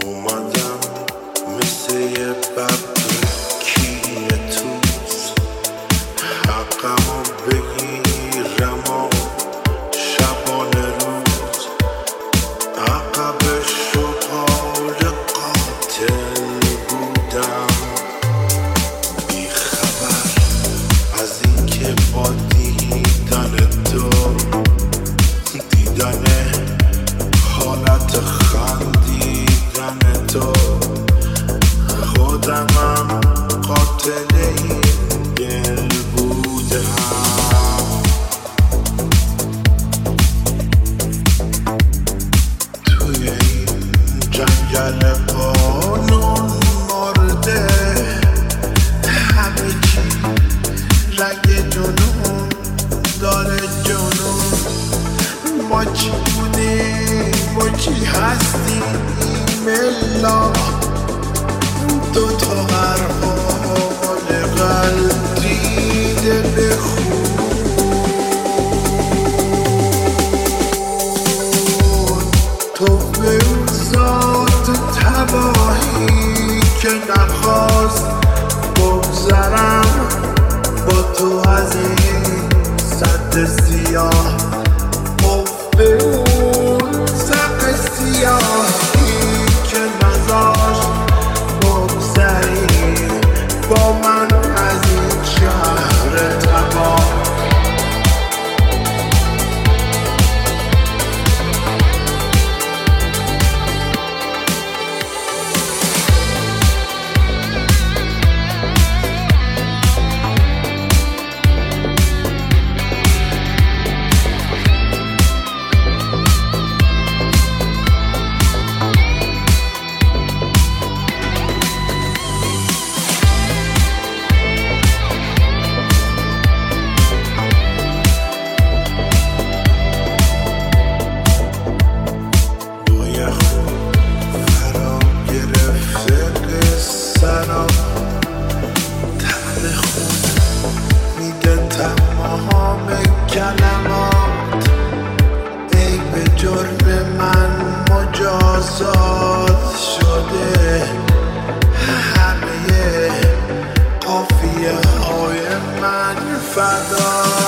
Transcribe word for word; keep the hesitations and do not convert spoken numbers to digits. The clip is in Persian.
اومدم مثل یه ببر کیه توز حقمو بگیرم و شبانه روز عقب شغال قاتل بودم بیخبر از این که با دیدن تو دیدن حالت خندیدن تو خودمم قاتل این دل بودم توی این جنگل قانون مرده همه چی رنگ جنون داره جنون ما چی بودیم ما چی هستیم الا دوتا قربان قلبیده به خون تو به ذات تباهی که نخواست بگذرم با تو از این سد سیاه به اون سق سیاهی که نذاش بگذری با من از این شهر تباه تمام کلمات ای به جرم من مجازات شده همه قافیه های من فدا